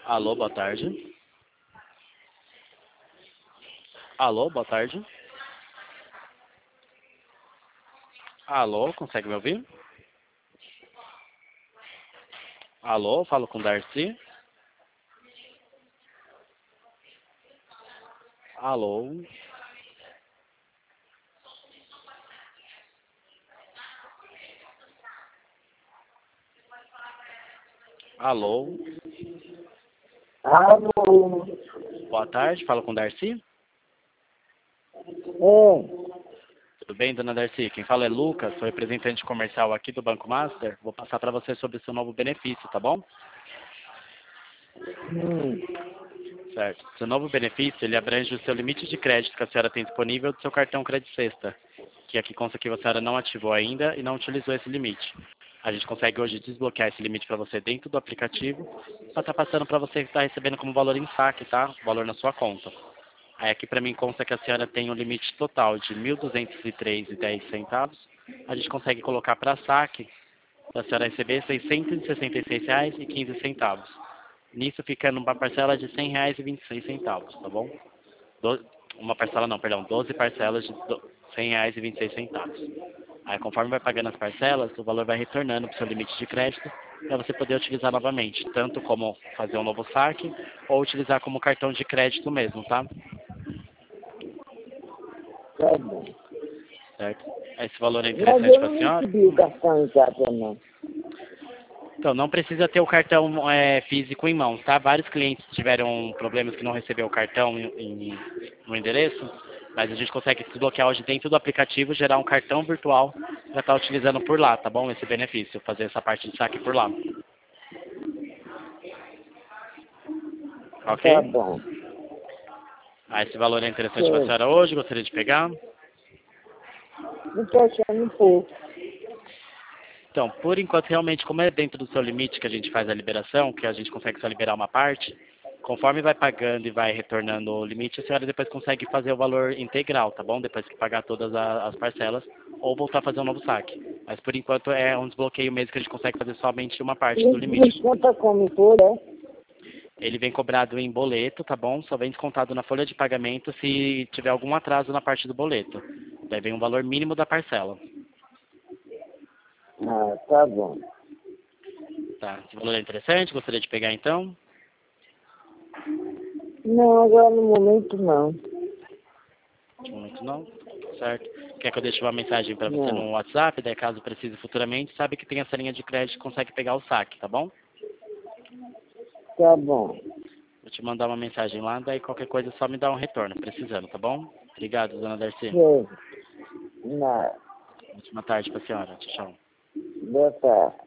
Alô, boa tarde. Alô, boa tarde. Alô, consegue me ouvir? Alô, falo com Darcy. Alô. Alô. Alô? Boa tarde, falo com Darcy. É, Tudo bem, dona Darcy? Quem fala é Lucas, sou representante comercial aqui do Banco Master. Vou passar para você sobre o seu novo benefício, tá bom? hum, Certo. Seu novo benefício, ele abrange o seu limite de crédito que a senhora tem disponível do seu cartão Crédito Sexta, que aqui consta que a senhora não ativou ainda e não utilizou esse limite. A gente consegue hoje desbloquear esse limite para você dentro do aplicativo, para estar passando para você que está recebendo como valor em saque, tá? O valor na sua conta. Aí aqui para mim consta que a senhora tem um limite total de R$ 1.203,10. A gente consegue colocar para saque, para a senhora receber R$ 666,15. Nisso ficando uma parcela de R$ 100,26, tá bom? Uma parcela não, perdão, 12 parcelas de R$ 100,26. Aí conforme vai pagando as parcelas, o valor vai retornando para o seu limite de crédito para você poder utilizar novamente, tanto como fazer um novo saque ou utilizar como cartão de crédito mesmo, tá? tá bom. Certo? Esse valor é Mas interessante eu para a não senhora? recebi o cartão em casa, não. Então, não precisa ter o cartão físico em mãos, tá? Vários clientes tiveram problemas que não receberam o cartão no endereço, mas a gente consegue desbloquear hoje dentro do aplicativo, gerar um cartão virtual para estar utilizando por lá, tá bom? Esse benefício, fazer essa parte de saque por lá. Tá Ok? bom. Esse valor é interessante para a Sim. senhora hoje, gostaria de pegar? Não tô achando pouco. Então, por enquanto, realmente, como é dentro do seu limite que a gente faz a liberação, que a gente consegue só liberar uma parte, conforme vai pagando e vai retornando o limite, a senhora depois consegue fazer o valor integral, tá bom? Depois que pagar todas as parcelas, ou voltar a fazer um novo saque. Mas, por enquanto, é um desbloqueio mesmo que a gente consegue fazer somente uma parte do Me limite. conta como for, é? Ele vem cobrado em boleto, tá bom? Só vem descontado na folha de pagamento se tiver algum atraso na parte do boleto. Daí vem um valor mínimo da parcela. Ah, tá bom. Tá? Esse valor é interessante, gostaria de pegar então? Não, agora no momento não. De momento não, certo? Quer que eu deixe uma mensagem para você Não. no WhatsApp, daí caso precise futuramente, sabe que tem essa linha de crédito, consegue pegar o saque, tá bom? Tá bom. Vou te mandar uma mensagem lá, daí qualquer coisa só me dá um retorno, precisando, tá bom? Obrigado, dona Darcy. Sim. Não. Ótima tarde pra senhora. Tchau, tchau. Boa tarde.